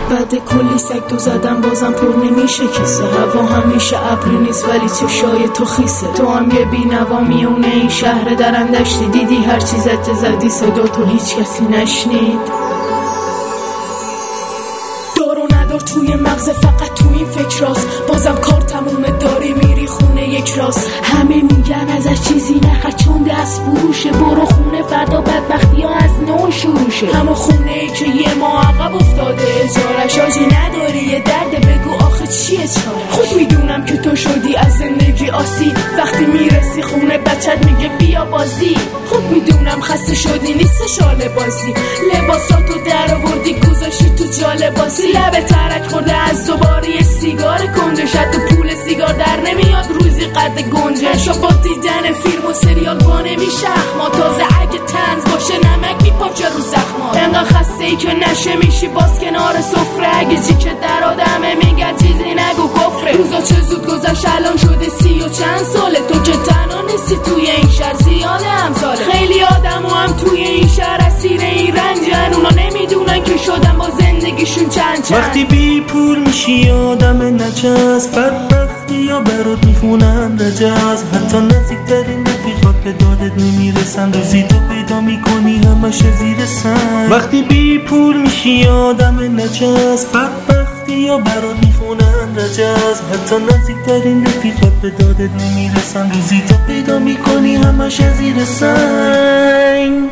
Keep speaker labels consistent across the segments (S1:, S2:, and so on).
S1: بعد کلی سگ تو زدم بازم پر نمیشه کیسه. هوا همیشه ابری نیست ولی چشای تو خیسه. تو هم یه بینوا میونه این شهر درندشتی. دیدی هر چی زدی صدا تو هیچ کسی نشنید. توی مغز فقط تو این فکر راست، بازم کار تمومه داری میری خونه یک راست. همه میگن ازش چیزی نخر چون دست فروشه. برو خونه فردا بدبختی ها از نو شروشه. همه خونه ای که یه ما عقب افتاده اجارش آجی نداری یه درد بگو آخه چیه چاره. خود میدونم که تو شدی از زندگی آسی. وقتی میرسی خونه بچت میگه بیا بازی. خود میدونم خسته شدی نیست شاله بازی. لباساتو در آوردی گذاشتی تو جاله بازی. لبه ترک خورده از دوباره سیگار کنجه. شد تو پول سیگار در نمیاد روزی قد گنجه. شو با دیدن فیلم و سریال با نمیشه اخما. تازه اگه تنز باشه نمک میپاچه رو زخمات. انقدر خسته ای که نشه میشی باز کنار سفره. اگه جی که در آدمه میگن چیزی نگو کفره. روزا چه زود گذشت الان شده 30 و چند ساله. تو که تنها نیستی توی این شهر زیاده همساله. خیلی آدمو هم توی این شهر اسیر این رنجن. اونا نمیدونن که شدن با زندگیشون چند.
S2: وقتی بی پول میشی آدم نچسب، بدبختی یا برات میخونن رجز. حتی نزدیکترین رفیقات به دادت نمیرسن. روزی تو پیدا میکنی همش زیر سن. وقتی بی پول میشی آدم نچسب، بدبختی یا برات میخونن رجز. حتی نزدیکترین رفیقات به دادت نمیرسن. روزی تو پیدا میکنی همش زیر سن.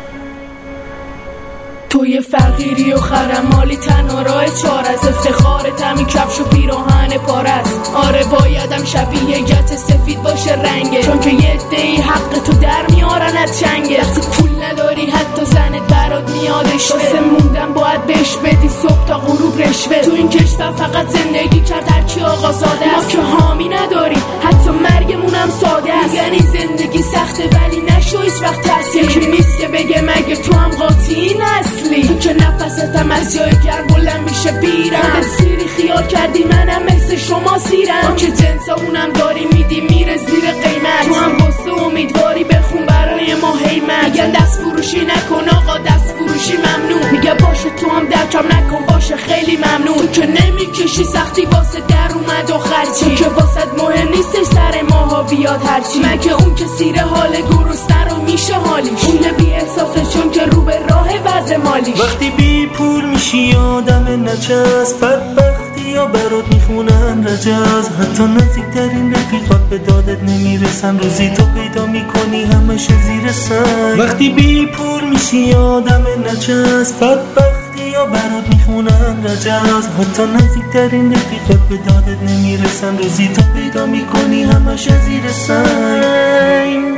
S1: توی فقیری و خرمالی تنها راه چار از افتخارت همین کفش و پیراهن پارست. آره بایدم شبیه گچ سفید باشه رنگه، چون که یه عده‌ای حق تو در میارن از چنگه. وقتی پول نداری حتی زنت برات میادش واسه موندن باید بهش بدی صبح تا غروب رشوه. تو این کشور فقط زندگی کرد هرکی آقا زاده است. ما که حامی نداریم حتی مرگمونم ساده است. یعنی زندگی سخته ولی نشو هیچ وقت ترس. یکی نیست که بگه مگه تو هم قاطی نسلی. تو که نفستم از جای گرم بلند میشه بیرم. سیری خیال کردی منم مثل شما سیرم. ما که جنسامونم داری میدی میره زیر قیمت. تو هم واسه امیدواری بخون برای ما هیمت. میگن دست فروشی نکن آقا دست فروشی ممنوع. میگه باشه تو هم درکم نکن باشه خیلی ممنون. تو که نمیکشی سختی واسه در اومد و خرچی. تو که واسه مهم نیست سر ماها بیاد هرچی. مگه اون که سیر حال گرسنه رو میشه حالیش. اون بی احساسه چون که رو به راه وضع مالیش.
S2: وقتی بی پول میشی آدم نچسب، بدبختی یا برات میخونن رجز. حتی نزدیکترین رفیقات به دادت نمیرسن. روزی تو پیدا میکنی همش زیر سن. وقتی بی پول میشی آدم نچسب، بدبختی یا برات میخونن رجز. حتی نزدیکترین رفیقات به دادت نمیرسن. روزی تو پیدا میکنی همش زیر سن.